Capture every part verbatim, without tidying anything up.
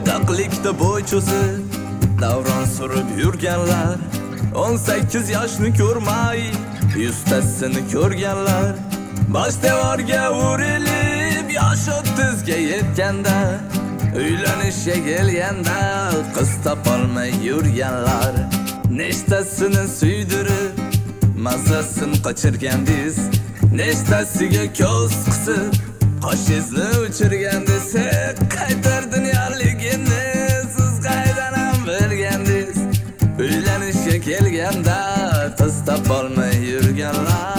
O'rtoqlikda bo'y cho'zib davron surib yurganlar, o'n sakkiz yoshni ko'rmay yuztasini ko'rganlar, bosh devorga urilib yosh o'ttizga yetganda, uylanishga kelganda qiz topolmay yurganlar, nechtasini suydirib mazasini qochirgandingiz, nechtasiga ko'z qisib qoshingizni uchirgandingiz. Qaytar dunyoligini siz qaydan ham bilgandingiz, uylanishga kelganda qiz topolmay yurganlar.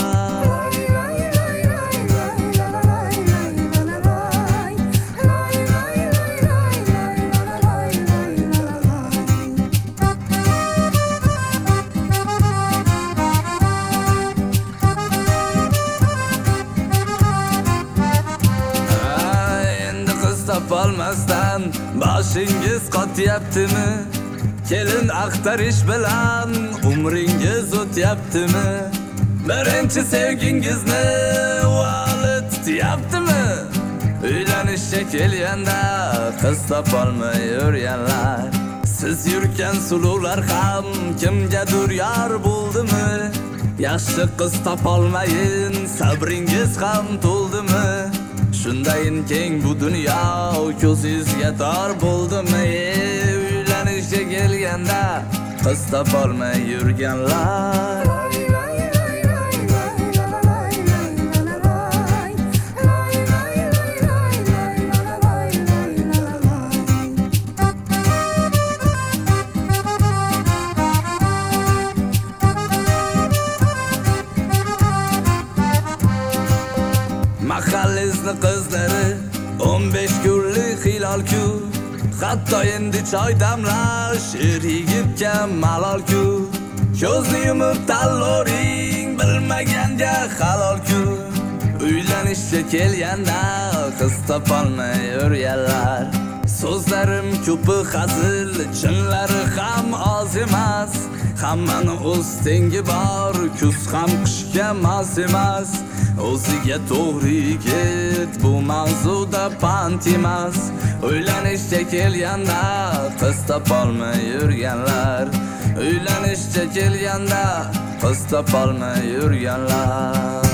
Topolmasdan boshingiz qotyaptimi? Kelin axtarish bilan umringiz o'tyaptimi? Birinchi sevgingizni vali tutyaptimi? Uylanishga kelganda qiz topolmay yurganlar, siz yurgan suluvlar ham kimgadir yor bo'ldimi? Yaxshi qiz topolmayin sabringiz ham to'ldimi? Shundayin keng bu dunyo ko'zingizga tor bo'ldimi? Uylanishga kelganda qiz topolmay yurganlar. Mahallizni qizlari o'n besh kunlik hilol-ku, hatto endi choy damlash er yigitga malol-ku. Ko'zni yumib tanloring bilmaganga halol-ku, uylanishga kelganda qiz topolmay yurganlar. So'zlarim ko'pi hazil, chinlari ham oz emas, hammani o'z tengi bor, kuz ham qishga mos emas. O'ziga to'g'ri yigit bu mavzuda pand emas, uylanishga kelganda qiz topolmay yurganlar, uylanishga kelganda qiz topolmay yurganlar.